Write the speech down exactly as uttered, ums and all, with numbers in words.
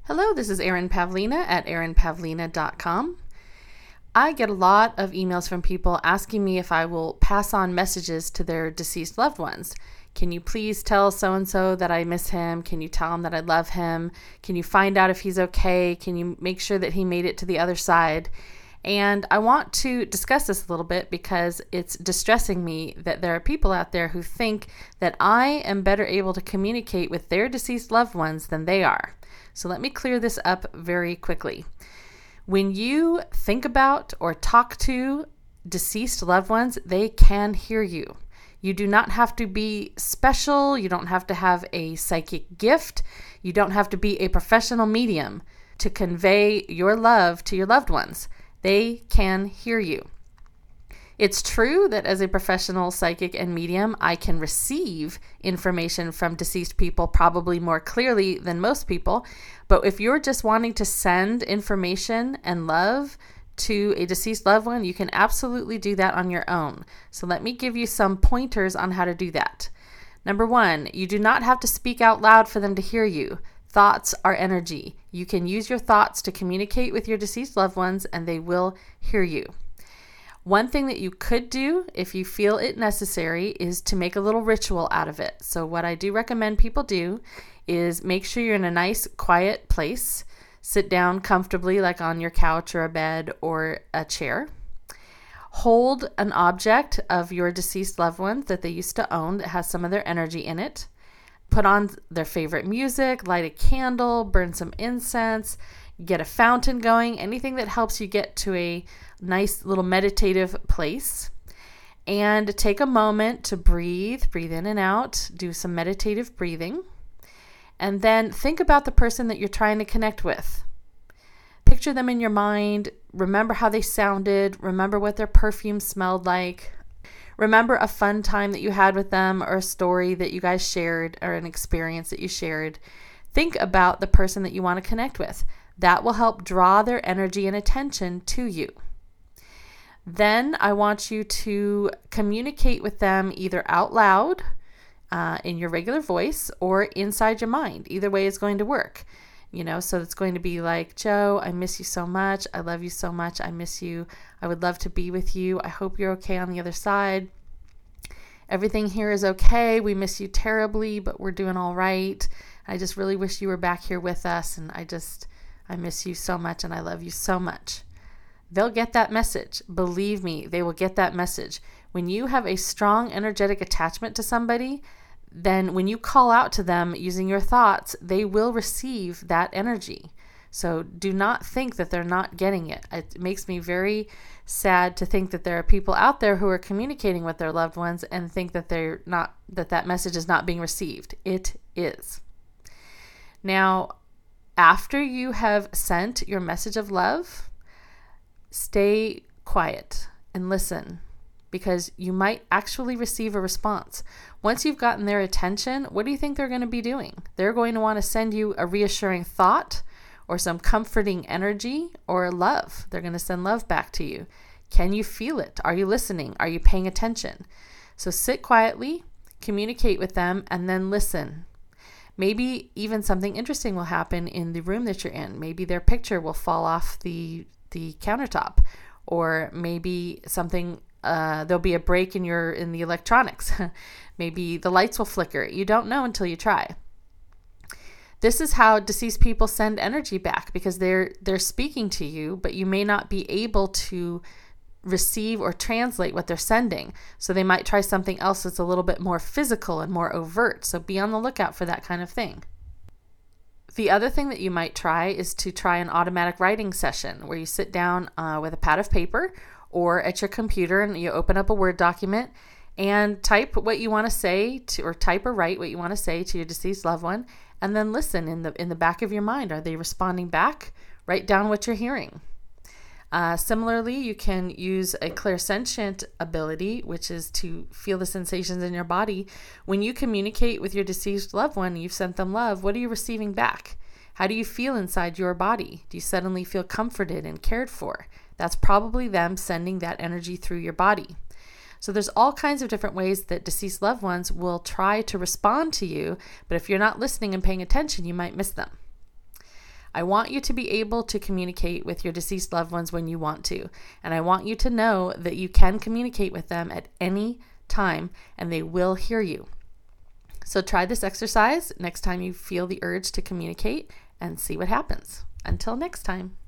Hello, this is Erin Pavlina at erin pavlina dot com. I get a lot of emails from people asking me if I will pass on messages to their deceased loved ones. Can you please tell so-and-so that I miss him? Can you tell him that I love him? Can you find out if he's okay? Can you make sure that he made it to the other side? And I want to discuss this a little bit because it's distressing me that there are people out there who think that I am better able to communicate with their deceased loved ones than they are. So let me clear this up very quickly. When you think about or talk to deceased loved ones, they can hear you. You do not have to be special. You don't have to have a psychic gift. You don't have to be a professional medium to convey your love to your loved ones. They can hear you. It's true that as a professional psychic and medium, I can receive information from deceased people probably more clearly than most people. But if you're just wanting to send information and love to a deceased loved one, you can absolutely do that on your own. So let me give you some pointers on how to do that. Number one, you do not have to speak out loud for them to hear you. Thoughts are energy. You can use your thoughts to communicate with your deceased loved ones and they will hear you. One thing that you could do if you feel it necessary is to make a little ritual out of it. So what I do recommend people do is make sure you're in a nice quiet place. Sit down comfortably like on your couch or a bed or a chair. Hold an object of your deceased loved ones that they used to own that has some of their energy in it. Put on their favorite music, light a candle, burn some incense, get a fountain going, anything that helps you get to a nice little meditative place. And take a moment to breathe, breathe in and out, do some meditative breathing. And then think about the person that you're trying to connect with. Picture them in your mind. Remember how they sounded. Remember what their perfume smelled like. Remember a fun time that you had with them or a story that you guys shared or an experience that you shared. Think about the person that you want to connect with. That will help draw their energy and attention to you. Then I want you to communicate with them either out loud uh, in your regular voice or inside your mind. Either way is going to work. You know, so it's going to be like, Joe, I miss you so much. I love you so much. I miss you. I would love to be with you. I hope you're okay on the other side. Everything here is okay. We miss you terribly, but we're doing all right. I just really wish you were back here with us. And I just, I miss you so much and I love you so much. They'll get that message. Believe me, they will get that message. When you have a strong energetic attachment to somebody, then when you call out to them using your thoughts, they will receive that energy. So do not think that they're not getting it. It makes me very sad to think that there are people out there who are communicating with their loved ones and think that they're not, that that message is not being received. It is. Now, after you have sent your message of love, stay quiet and listen, because you might actually receive a response. Once you've gotten their attention, what do you think they're going to be doing? They're going to want to send you a reassuring thought or some comforting energy or love. They're going to send love back to you. Can you feel it? Are you listening? Are you paying attention? So sit quietly, communicate with them, and then listen. Maybe even something interesting will happen in the room that you're in. Maybe their picture will fall off the, the countertop, or maybe something Uh, there'll be a break in your in the electronics. Maybe the lights will flicker. You don't know until you try. This is how deceased people send energy back, because they're they're speaking to you, but you may not be able to receive or translate what they're sending. So they might try something else that's a little bit more physical and more overt. So be on the lookout for that kind of thing. The other thing that you might try is to try an automatic writing session where you sit down uh, with a pad of paper or at your computer and you open up a Word document and type what you want to say to, or type or write what you want to say to your deceased loved one, and then listen in the in the back of your mind. Are they responding back? Write down what you're hearing. Uh, similarly, you can use a clairsentient ability, which is to feel the sensations in your body. When you communicate with your deceased loved one, you've sent them love, what are you receiving back? How do you feel inside your body? Do you suddenly feel comforted and cared for? That's probably them sending that energy through your body. So there's all kinds of different ways that deceased loved ones will try to respond to you, but if you're not listening and paying attention, you might miss them. I want you to be able to communicate with your deceased loved ones when you want to. And I want you to know that you can communicate with them at any time and they will hear you. So try this exercise next time you feel the urge to communicate and see what happens. Until next time.